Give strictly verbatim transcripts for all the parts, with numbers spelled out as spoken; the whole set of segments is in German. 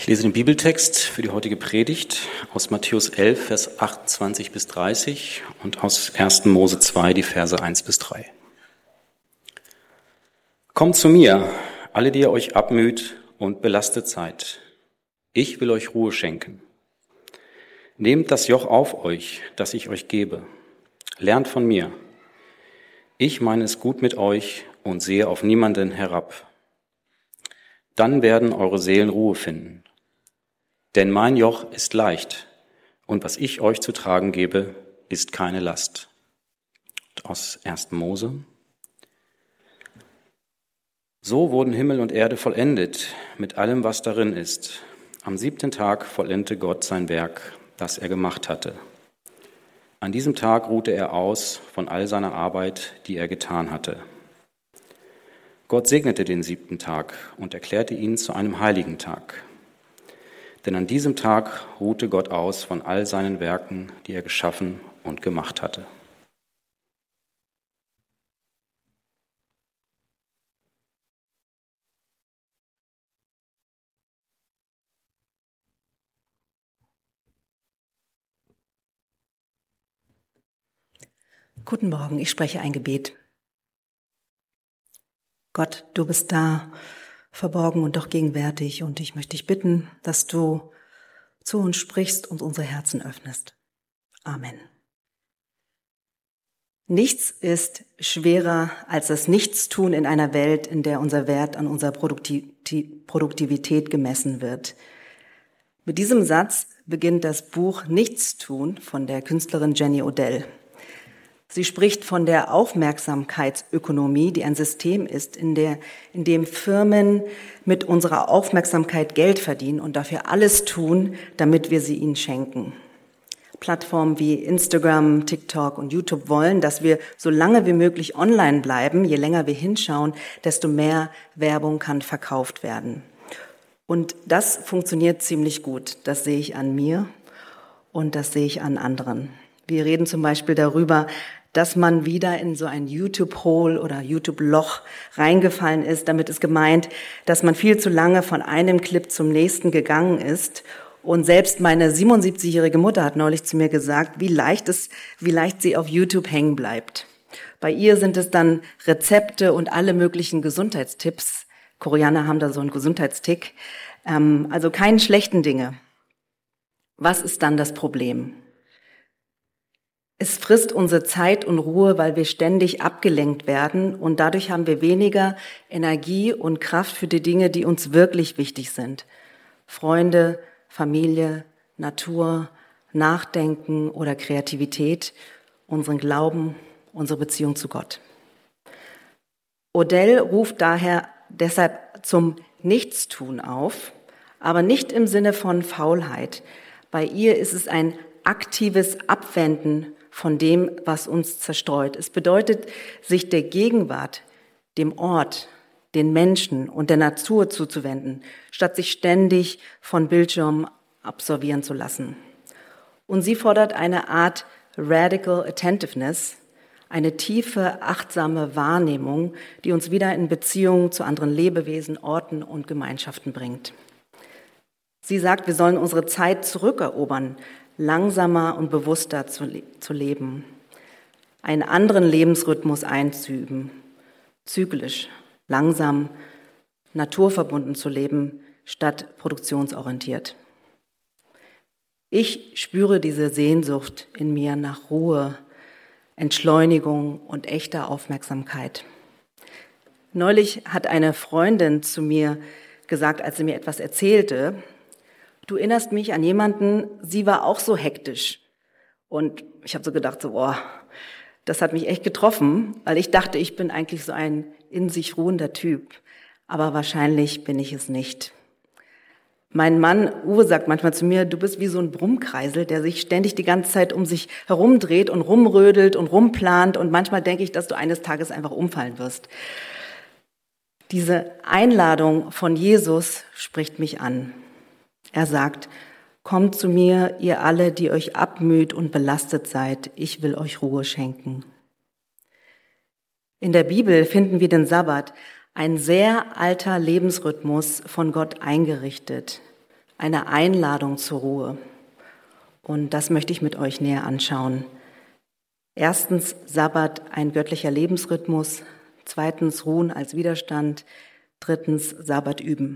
Ich lese den Bibeltext für die heutige Predigt aus Matthäus elf, Vers achtundzwanzig bis dreißig und aus erster Mose zwei, die Verse eins bis drei. Kommt zu mir, alle, die ihr euch abmüht und belastet seid. Ich will euch Ruhe schenken. Nehmt das Joch auf euch, das ich euch gebe. Lernt von mir. Ich meine es gut mit euch und sehe auf niemanden herab. Dann werden eure Seelen Ruhe finden. Denn mein Joch ist leicht und was ich euch zu tragen gebe, ist keine Last. Aus erster Mose. So wurden Himmel und Erde vollendet mit allem, was darin ist. Am siebten Tag vollendete Gott sein Werk, das er gemacht hatte. An diesem Tag ruhte er aus von all seiner Arbeit, die er getan hatte. Gott segnete den siebten Tag und erklärte ihn zu einem heiligen Tag. Denn an diesem Tag ruhte Gott aus von all seinen Werken, die er geschaffen und gemacht hatte. Guten Morgen, ich spreche ein Gebet. Gott, du bist da, verborgen und doch gegenwärtig, und ich möchte dich bitten, dass du zu uns sprichst und unsere Herzen öffnest. Amen. Nichts ist schwerer als das Nichtstun in einer Welt, in der unser Wert an unserer Produktivität gemessen wird. Mit diesem Satz beginnt das Buch Nichtstun von der Künstlerin Jenny Odell. Sie spricht von der Aufmerksamkeitsökonomie, die ein System ist, in, der, in dem Firmen mit unserer Aufmerksamkeit Geld verdienen und dafür alles tun, damit wir sie ihnen schenken. Plattformen wie Instagram, TikTok und YouTube wollen, dass wir so lange wie möglich online bleiben. Je länger wir hinschauen, desto mehr Werbung kann verkauft werden. Und das funktioniert ziemlich gut. Das sehe ich an mir und das sehe ich an anderen. Wir reden zum Beispiel darüber, dass man wieder in so ein YouTube-Hole oder YouTube-Loch reingefallen ist. Damit ist gemeint, dass man viel zu lange von einem Clip zum nächsten gegangen ist. Und selbst meine siebenundsiebzigjährige Mutter hat neulich zu mir gesagt, wie leicht es, wie leicht sie auf YouTube hängen bleibt. Bei ihr sind es dann Rezepte und alle möglichen Gesundheitstipps. Koreaner haben da so einen Gesundheitstick. Also keine schlechten Dinge. Was ist dann das Problem? Es frisst unsere Zeit und Ruhe, weil wir ständig abgelenkt werden, und dadurch haben wir weniger Energie und Kraft für die Dinge, die uns wirklich wichtig sind. Freunde, Familie, Natur, Nachdenken oder Kreativität, unseren Glauben, unsere Beziehung zu Gott. Odell ruft daher deshalb zum Nichtstun auf, aber nicht im Sinne von Faulheit. Bei ihr ist es ein aktives Abwenden von dem, was uns zerstreut. Es bedeutet, sich der Gegenwart, dem Ort, den Menschen und der Natur zuzuwenden, statt sich ständig von Bildschirmen absorbieren zu lassen. Und sie fordert eine Art Radical Attentiveness, eine tiefe, achtsame Wahrnehmung, die uns wieder in Beziehungen zu anderen Lebewesen, Orten und Gemeinschaften bringt. Sie sagt, wir sollen unsere Zeit zurückerobern, langsamer und bewusster zu, le- zu leben, einen anderen Lebensrhythmus einzuüben, zyklisch, langsam, naturverbunden zu leben, statt produktionsorientiert. Ich spüre diese Sehnsucht in mir nach Ruhe, Entschleunigung und echter Aufmerksamkeit. Neulich hat eine Freundin zu mir gesagt, als sie mir etwas erzählte: Du erinnerst mich an jemanden, sie war auch so hektisch. Und ich habe so gedacht, so, boah, das hat mich echt getroffen, weil ich dachte, ich bin eigentlich so ein in sich ruhender Typ. Aber wahrscheinlich bin ich es nicht. Mein Mann Uwe sagt manchmal zu mir, du bist wie so ein Brummkreisel, der sich ständig die ganze Zeit um sich herumdreht und rumrödelt und rumplant. Und manchmal denke ich, dass du eines Tages einfach umfallen wirst. Diese Einladung von Jesus spricht mich an. Er sagt, kommt zu mir, ihr alle, die euch abmüht und belastet seid, ich will euch Ruhe schenken. In der Bibel finden wir den Sabbat, ein sehr alter Lebensrhythmus von Gott eingerichtet. eine Einladung zur Ruhe. Und das möchte ich mit euch näher anschauen. Erstens Sabbat, ein göttlicher Lebensrhythmus. Zweitens Ruhen als Widerstand. Drittens Sabbat üben.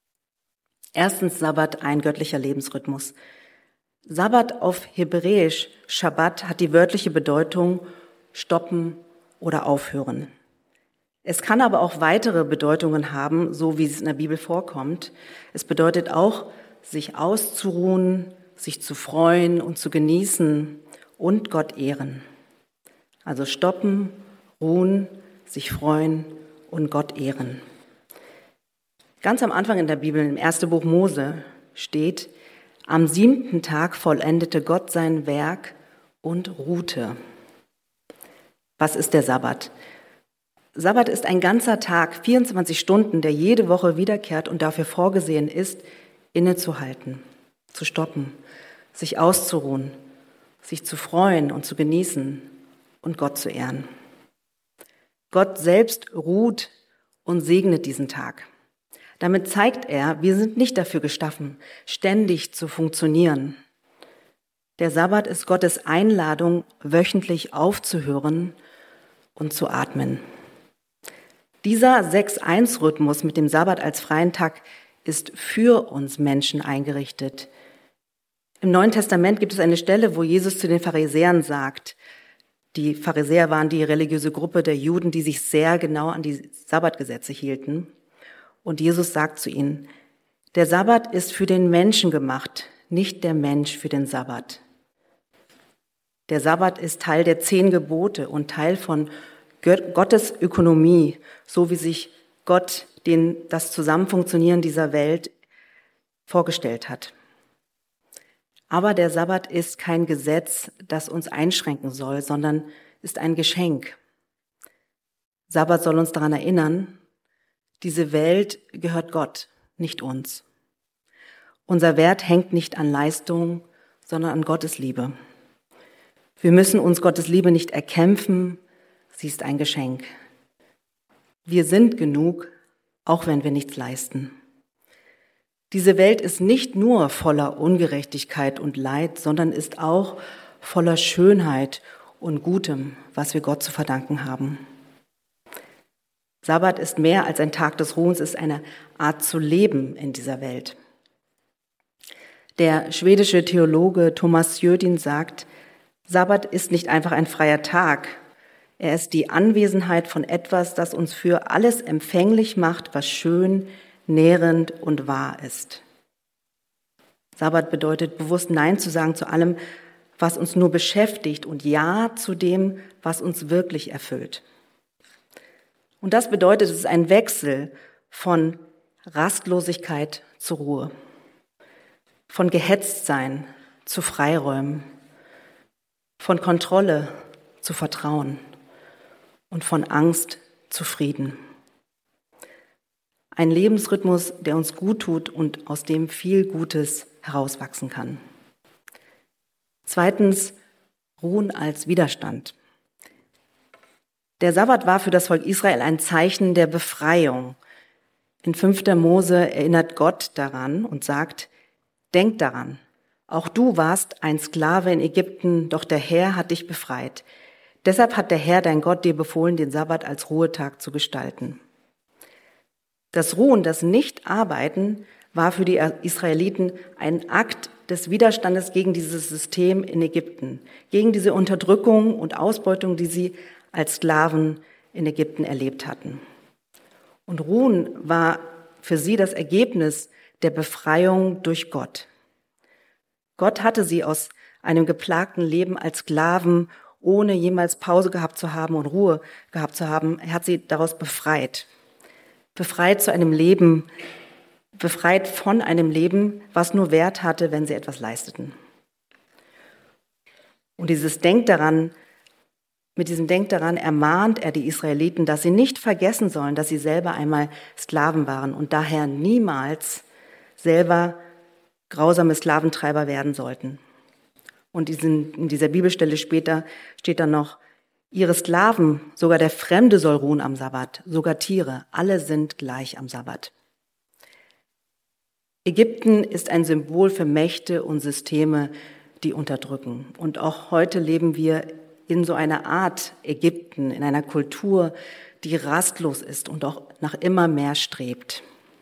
Erstens Sabbat, ein göttlicher Lebensrhythmus. Sabbat auf Hebräisch, Shabbat, hat die wörtliche Bedeutung stoppen oder aufhören. Es kann aber auch weitere Bedeutungen haben, so wie es in der Bibel vorkommt. Es bedeutet auch, sich auszuruhen, sich zu freuen und zu genießen und Gott ehren. Also stoppen, ruhen, sich freuen und Gott ehren. Ganz am Anfang in der Bibel, im ersten Buch Mose, steht: Am siebten Tag vollendete Gott sein Werk und ruhte. Was ist der Sabbat? Sabbat ist ein ganzer Tag, vierundzwanzig Stunden, der jede Woche wiederkehrt und dafür vorgesehen ist, innezuhalten, zu stoppen, sich auszuruhen, sich zu freuen und zu genießen und Gott zu ehren. Gott selbst ruht und segnet diesen Tag. Damit zeigt er, wir sind nicht dafür geschaffen, ständig zu funktionieren. Der Sabbat ist Gottes Einladung, wöchentlich aufzuhören und zu atmen. Dieser sechs eins Rhythmus mit dem Sabbat als freien Tag ist für uns Menschen eingerichtet. Im Neuen Testament gibt es eine Stelle, wo Jesus zu den Pharisäern sagt, die Pharisäer waren die religiöse Gruppe der Juden, die sich sehr genau an die Sabbatgesetze hielten. Und Jesus sagt zu ihnen: Der Sabbat ist für den Menschen gemacht, nicht der Mensch für den Sabbat. Der Sabbat ist Teil der zehn Gebote und Teil von Gottes Ökonomie, so wie sich Gott den, das Zusammenfunktionieren dieser Welt vorgestellt hat. Aber der Sabbat ist kein Gesetz, das uns einschränken soll, sondern ist ein Geschenk. Sabbat soll uns daran erinnern, diese Welt gehört Gott, nicht uns. Unser Wert hängt nicht an Leistung, sondern an Gottes Liebe. Wir müssen uns Gottes Liebe nicht erkämpfen, sie ist ein Geschenk. Wir sind genug, auch wenn wir nichts leisten. Diese Welt ist nicht nur voller Ungerechtigkeit und Leid, sondern ist auch voller Schönheit und Gutem, was wir Gott zu verdanken haben. Sabbat ist mehr als ein Tag des Ruhens, ist eine Art zu leben in dieser Welt. Der schwedische Theologe Thomas Jödin sagt, Sabbat ist nicht einfach ein freier Tag. Er ist die Anwesenheit von etwas, das uns für alles empfänglich macht, was schön, nährend und wahr ist. Sabbat bedeutet, bewusst Nein zu sagen zu allem, was uns nur beschäftigt und Ja zu dem, was uns wirklich erfüllt. Und das bedeutet, es ist ein Wechsel von Rastlosigkeit zu Ruhe, von Gehetztsein zu Freiräumen, von Kontrolle zu Vertrauen und von Angst zu Frieden. Ein Lebensrhythmus, der uns gut tut und aus dem viel Gutes herauswachsen kann. Zweitens, Ruhen als Widerstand. Der Sabbat war für das Volk Israel ein Zeichen der Befreiung. In fünfter Mose erinnert Gott daran und sagt, denk daran, auch du warst ein Sklave in Ägypten, doch der Herr hat dich befreit. Deshalb hat der Herr, dein Gott, dir befohlen, den Sabbat als Ruhetag zu gestalten. Das Ruhen, das Nichtarbeiten war für die Israeliten ein Akt des Widerstandes gegen dieses System in Ägypten, gegen diese Unterdrückung und Ausbeutung, die sie als Sklaven in Ägypten erlebt hatten. Und Ruhen war für sie das Ergebnis der Befreiung durch Gott. Gott hatte sie aus einem geplagten Leben als Sklaven, ohne jemals Pause gehabt zu haben und Ruhe gehabt zu haben, er hat sie daraus befreit. Befreit zu einem Leben, befreit von einem Leben, was nur Wert hatte, wenn sie etwas leisteten. Und dieses Denk daran, mit diesem Denk daran ermahnt er die Israeliten, dass sie nicht vergessen sollen, dass sie selber einmal Sklaven waren und daher niemals selber grausame Sklaventreiber werden sollten. Und in dieser Bibelstelle später steht dann noch, ihre Sklaven, sogar der Fremde soll ruhen am Sabbat, sogar Tiere, alle sind gleich am Sabbat. Ägypten ist ein Symbol für Mächte und Systeme, die unterdrücken. Und auch heute leben wir in so einer Art Ägypten, in einer Kultur, die rastlos ist und auch nach immer mehr strebt.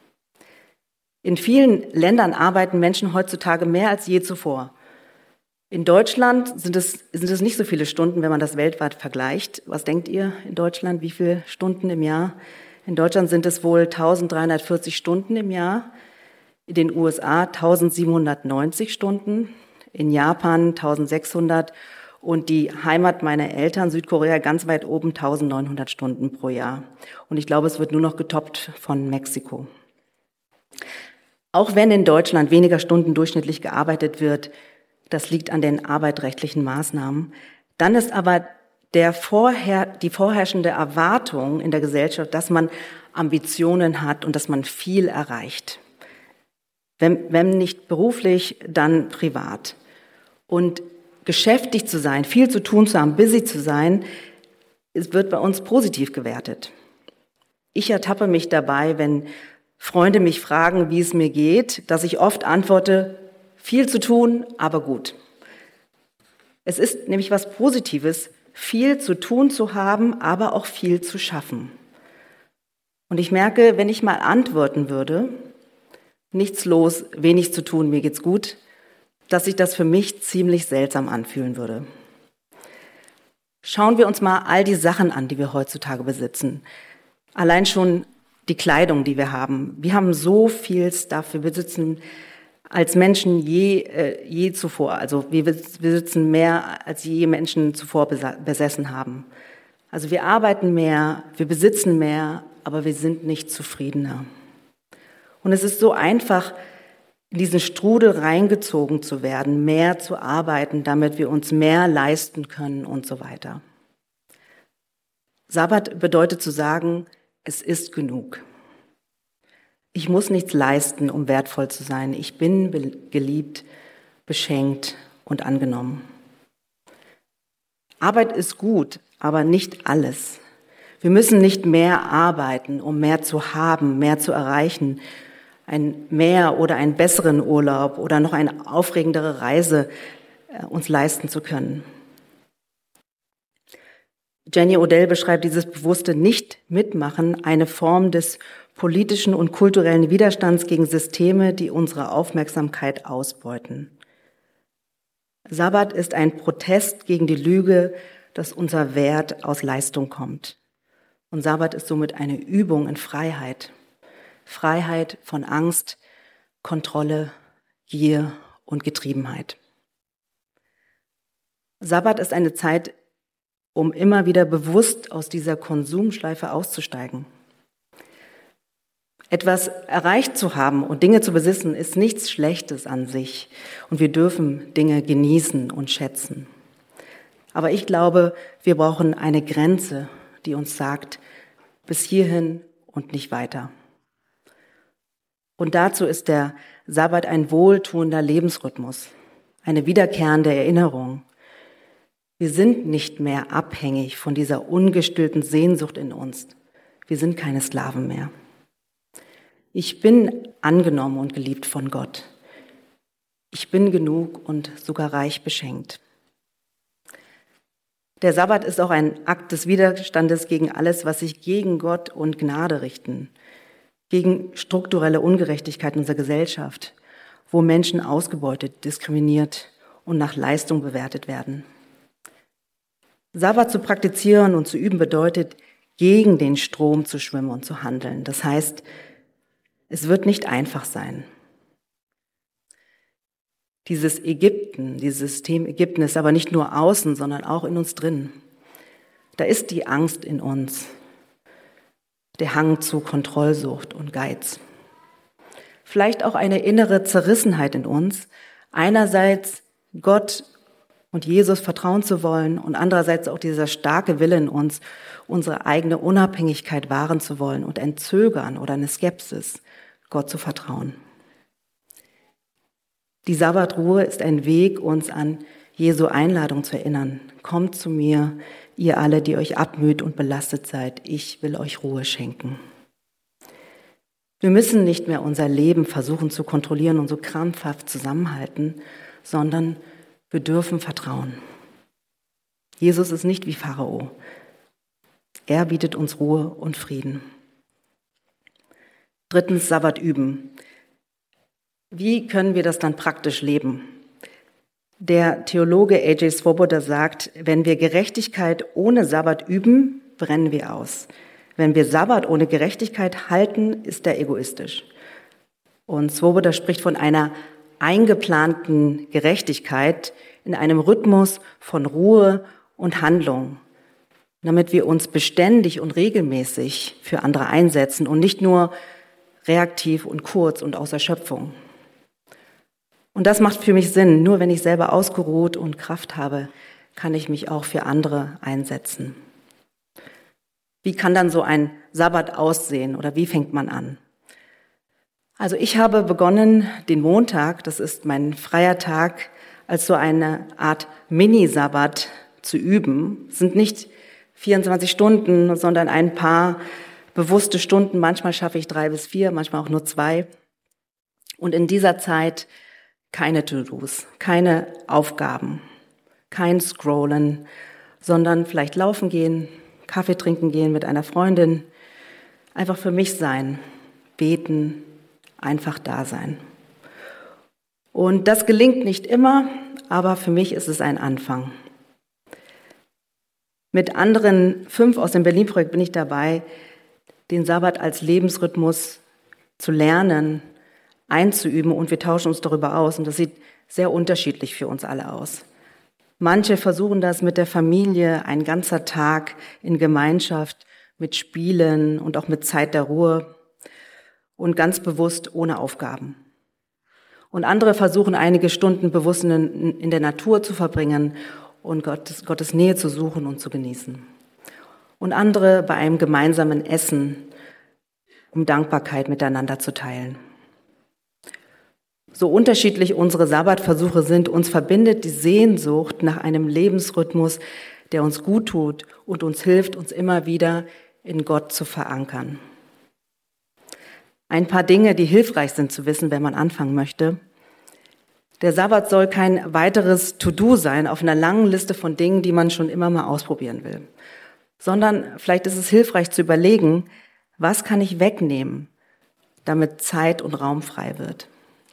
In vielen Ländern arbeiten Menschen heutzutage mehr als je zuvor. In Deutschland sind es, sind es nicht so viele Stunden, wenn man das weltweit vergleicht. Was denkt ihr in Deutschland, wie viele Stunden im Jahr? In Deutschland sind es wohl eintausenddreihundertvierzig Stunden im Jahr, in den U S A eintausendsiebenhundertneunzig Stunden, in Japan eintausendsechshundert und die Heimat meiner Eltern, Südkorea, ganz weit oben eintausendneunhundert Stunden pro Jahr. Und ich glaube, es wird nur noch getoppt von Mexiko. Auch wenn in Deutschland weniger Stunden durchschnittlich gearbeitet wird, das liegt an den arbeitsrechtlichen Maßnahmen, dann ist aber der vorher, die vorherrschende Erwartung in der Gesellschaft, dass man Ambitionen hat und dass man viel erreicht. Wenn, wenn nicht beruflich, dann privat. Und geschäftig zu sein, viel zu tun zu haben, busy zu sein, es wird bei uns positiv gewertet. Ich ertappe mich dabei, wenn Freunde mich fragen, wie es mir geht, dass ich oft antworte, viel zu tun, aber gut. Es ist nämlich was Positives, viel zu tun zu haben, aber auch viel zu schaffen. Und ich merke, wenn ich mal antworten würde, nichts los, wenig zu tun, mir geht's gut, dass sich das für mich ziemlich seltsam anfühlen würde. Schauen wir uns mal all die Sachen an, die wir heutzutage besitzen. Allein schon die Kleidung, die wir haben. Wir haben so viel Stuff, wir besitzen als Menschen je, äh, je zuvor. Also wir besitzen mehr, als je Menschen zuvor besessen haben. Also wir arbeiten mehr, wir besitzen mehr, aber wir sind nicht zufriedener. Und es ist so einfach, in diesen Strudel reingezogen zu werden, mehr zu arbeiten, damit wir uns mehr leisten können und so weiter. Sabbat bedeutet zu sagen, es ist genug. Ich muss nichts leisten, um wertvoll zu sein. Ich bin geliebt, beschenkt und angenommen. Arbeit ist gut, aber nicht alles. Wir müssen nicht mehr arbeiten, um mehr zu haben, mehr zu erreichen, ein mehr oder einen besseren Urlaub oder noch eine aufregendere Reise uns leisten zu können. Jenny Odell beschreibt dieses bewusste Nicht-Mitmachen, eine Form des politischen und kulturellen Widerstands gegen Systeme, die unsere Aufmerksamkeit ausbeuten. Sabbat ist ein Protest gegen die Lüge, dass unser Wert aus Leistung kommt. Und Sabbat ist somit eine Übung in Freiheit. Freiheit von Angst, Kontrolle, Gier und Getriebenheit. Sabbat ist eine Zeit, um immer wieder bewusst aus dieser Konsumschleife auszusteigen. Etwas erreicht zu haben und Dinge zu besitzen, ist nichts Schlechtes an sich. Und wir dürfen Dinge genießen und schätzen. Aber ich glaube, wir brauchen eine Grenze, die uns sagt, bis hierhin und nicht weiter. Und dazu ist der Sabbat ein wohltuender Lebensrhythmus, eine wiederkehrende Erinnerung. Wir sind nicht mehr abhängig von dieser ungestillten Sehnsucht in uns. Wir sind keine Sklaven mehr. Ich bin angenommen und geliebt von Gott. Ich bin genug und sogar reich beschenkt. Der Sabbat ist auch ein Akt des Widerstandes gegen alles, was sich gegen Gott und Gnade richten, gegen strukturelle Ungerechtigkeit in unserer Gesellschaft, wo Menschen ausgebeutet, diskriminiert und nach Leistung bewertet werden. Sabbat zu praktizieren und zu üben bedeutet, gegen den Strom zu schwimmen und zu handeln. Das heißt, es wird nicht einfach sein. Dieses Ägypten, dieses System Ägypten ist aber nicht nur außen, sondern auch in uns drin. Da ist die Angst in uns, der Hang zu Kontrollsucht und Geiz. Vielleicht auch eine innere Zerrissenheit in uns, einerseits Gott und Jesus vertrauen zu wollen und andererseits auch dieser starke Wille in uns, unsere eigene Unabhängigkeit wahren zu wollen und ein Zögern oder eine Skepsis, Gott zu vertrauen. Die Sabbatruhe ist ein Weg, uns an Jesu Einladung zu erinnern. Kommt zu mir, ihr alle, die euch abmüht und belastet seid. Ich will euch Ruhe schenken. Wir müssen nicht mehr unser Leben versuchen zu kontrollieren und so krampfhaft zusammenhalten, sondern wir dürfen vertrauen. Jesus ist nicht wie Pharao. Er bietet uns Ruhe und Frieden. Drittens, Sabbat üben. Wie können wir das dann praktisch leben? Der Theologe A J Swoboda sagt, wenn wir Gerechtigkeit ohne Sabbat üben, brennen wir aus. Wenn wir Sabbat ohne Gerechtigkeit halten, ist er egoistisch. Und Swoboda spricht von einer eingeplanten Gerechtigkeit in einem Rhythmus von Ruhe und Handlung, damit wir uns beständig und regelmäßig für andere einsetzen und nicht nur reaktiv und kurz und aus Erschöpfung. Und das macht für mich Sinn. Nur wenn ich selber ausgeruht und Kraft habe, kann ich mich auch für andere einsetzen. Wie kann dann so ein Sabbat aussehen oder wie fängt man an? Also ich habe begonnen, den Montag, das ist mein freier Tag, als so eine Art Mini-Sabbat zu üben. Es sind nicht vierundzwanzig Stunden, sondern ein paar bewusste Stunden. Manchmal schaffe ich drei bis vier, manchmal auch nur zwei. Und in dieser Zeit keine To-Dos, keine Aufgaben, kein Scrollen, sondern vielleicht laufen gehen, Kaffee trinken gehen mit einer Freundin, einfach für mich sein, beten, einfach da sein. Und das gelingt nicht immer, aber für mich ist es ein Anfang. Mit anderen fünf aus dem Berlin-Projekt bin ich dabei, den Sabbat als Lebensrhythmus zu lernen, einzuüben und wir tauschen uns darüber aus und das sieht sehr unterschiedlich für uns alle aus. Manche versuchen das mit der Familie, ein ganzer Tag in Gemeinschaft, mit Spielen und auch mit Zeit der Ruhe und ganz bewusst ohne Aufgaben. Und andere versuchen einige Stunden bewusst in, in der Natur zu verbringen und Gottes, Gottes Nähe zu suchen und zu genießen. Und andere bei einem gemeinsamen Essen, um Dankbarkeit miteinander zu teilen. So unterschiedlich unsere Sabbatversuche sind, uns verbindet die Sehnsucht nach einem Lebensrhythmus, der uns gut tut und uns hilft, uns immer wieder in Gott zu verankern. Ein paar Dinge, die hilfreich sind zu wissen, wenn man anfangen möchte. Der Sabbat soll kein weiteres To-Do sein auf einer langen Liste von Dingen, die man schon immer mal ausprobieren will, sondern vielleicht ist es hilfreich zu überlegen, was kann ich wegnehmen, damit Zeit und Raum frei wird.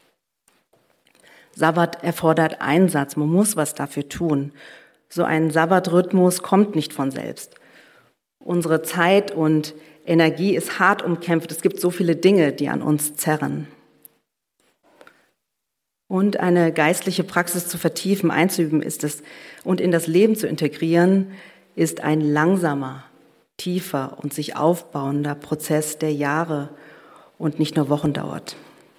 Sabbat erfordert Einsatz, man muss was dafür tun. So ein Sabbatrhythmus kommt nicht von selbst. Unsere Zeit und Energie ist hart umkämpft, es gibt so viele Dinge, die an uns zerren. Und eine geistliche Praxis zu vertiefen, einzuüben ist es und in das Leben zu integrieren, ist ein langsamer, tiefer und sich aufbauender Prozess, der Jahre und nicht nur Wochen dauert.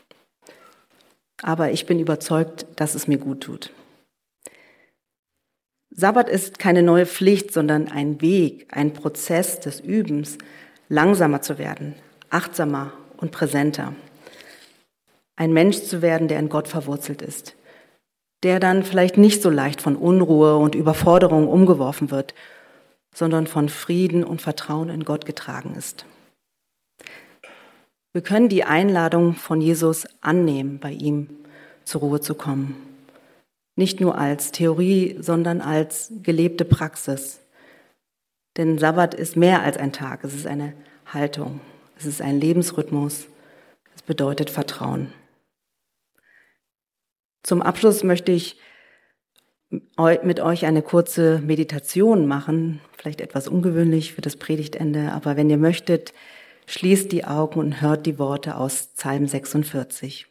Aber ich bin überzeugt, dass es mir gut tut. Sabbat ist keine neue Pflicht, sondern ein Weg, ein Prozess des Übens, langsamer zu werden, achtsamer und präsenter. Ein Mensch zu werden, der in Gott verwurzelt ist, der dann vielleicht nicht so leicht von Unruhe und Überforderung umgeworfen wird, sondern von Frieden und Vertrauen in Gott getragen ist. Wir können die Einladung von Jesus annehmen, bei ihm zur Ruhe zu kommen. Nicht nur als Theorie, sondern als gelebte Praxis. Denn Sabbat ist mehr als ein Tag, es ist eine Haltung, es ist ein Lebensrhythmus, es bedeutet Vertrauen. Zum Abschluss möchte ich mit euch eine kurze Meditation machen, vielleicht etwas ungewöhnlich für das Predigtende, aber wenn ihr möchtet, schließt die Augen und hört die Worte aus Psalm sechsundvierzig.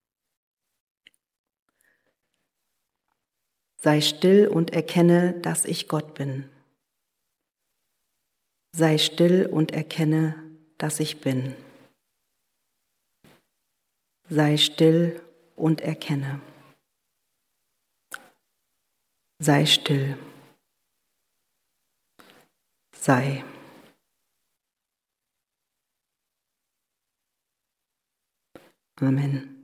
Sei still und erkenne, dass ich Gott bin. Sei still und erkenne, dass ich bin. Sei still und erkenne. Sei still. Sei. Amen.